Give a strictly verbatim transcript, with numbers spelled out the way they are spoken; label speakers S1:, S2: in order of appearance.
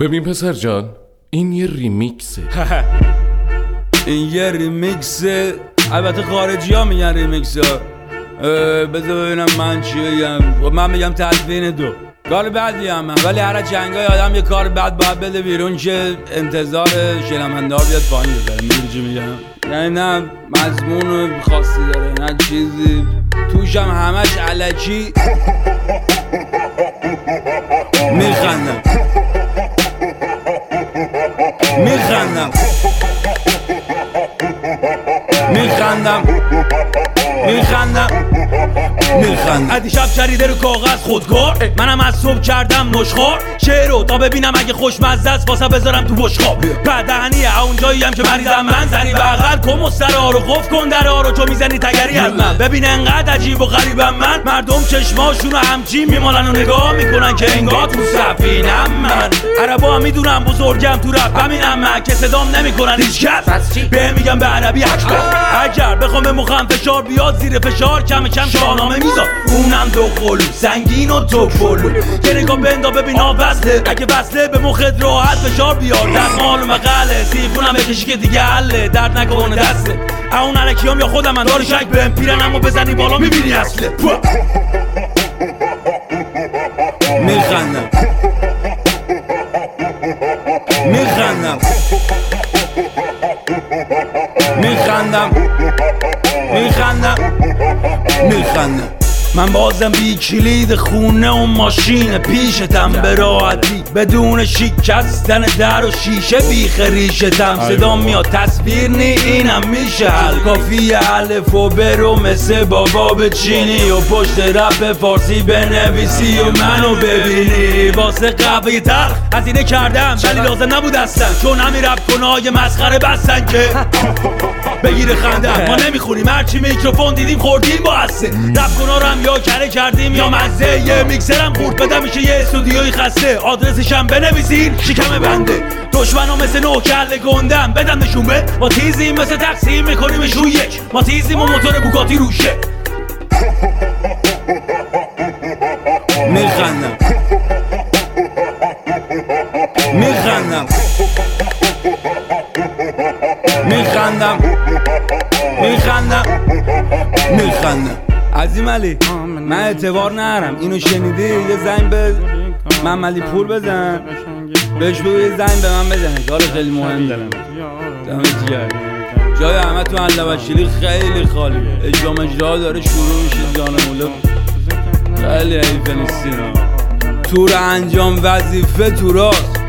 S1: ببین پسر جان، این یه ریمیکسه.
S2: این یه ریمیکسه. البته خارجی ها میگن ریمیکس ها. بذار ببینم من چی بگم. من میگم تدوین دو کار بدی هم من. ولی هر جنگای آدم یه کار بد باید بده بیرون که انتظار شنونده ها بیاد پایین بذاره. میدونی چی میگم؟ یعنی نه مضمون خاصی داره نه چیزی توش هم همش علکی میخندم میخندم میخندم میخندم میخندم
S3: ادی شب چریده رو کاغذ خودکار. منم از صبح کردم نشخوار شعر رو تا ببینم اگه خوشمزه است واسه بذارم تو بشقاب. بدهنیه اونجایی هم که مریضم من زنی بغل کن مسترها رو قفل کن درها رو چون میزنی تگری از من. ببین انقدر عجیب و غریبم من. مردم چشماشون رو همچین میمالن و نگاه میکنن که انگار تو سفینم من. عربا هم میدونم بزرگم تو رپ همینم من که صدام نمیکنن هیچ کس. به میگم به عربی اکبر. اگر بخوام به مخم فشار بیاد زیر فشار کم کم شاهنامه میذار. اونم دو قلو سنگین و تو پلو که نگاه بندا ببین ها وصله. اگه وصله به مخت راحت فشار بیار. در مال و مقاله سیفونم بکشی که دیگه حله. درد نکنه دسته اون علکیام یا خودم من داری شک بهم پیرن اما بزنی بالا میبینی اصله.
S2: میخندم میخندم میخندم میخندم میخندم
S3: من بازم بی کلید خونه و ماشین پیشتم به راحتی بدون شکستن در و شیشه بیخ ریشتم. صدا میاد تصویر نی اینم میشه حل. کافی الف و برو مثل بابا بچینی و پشت رپ فارسی بنویسی و منو ببینی. واسه قهوه تلخ هزینه کردم ولی لازم نبود اصلا چون همین رپ کنای مسخره بستن که بگیره خنده. ما نمیخونیم هرچی میکروفون دیدیم خوردیم با هسته. رپ کنا رو هم یا کره کردیم یا مزه. یه میکسرم خورد بده میشه یه استودیوی خسته. آدرسشم بنویسین شکم بنده. دشمنو مثل نوکل گندم بدم نشون به. ما تیزیم مثل تقسیم میکنیمشون یک. ما تیزیم و موتور بوگاتی روشه.
S2: میخندم میخندم میخندم میخندم میخندم عظیم علی من اعتبار نرم. اینو شنیدی یه زنگ به محمد علی پور بزن بهش بگو یه زنگ به من بزنه. کار خیلی مهم دارم. دمت گرم. جای همه تو علوشیلی خیلی خالیه. اجرام اجرا داره شروع میشه. جانموله خیلی حیفه نیستین. تور انجام وظیفه تو راست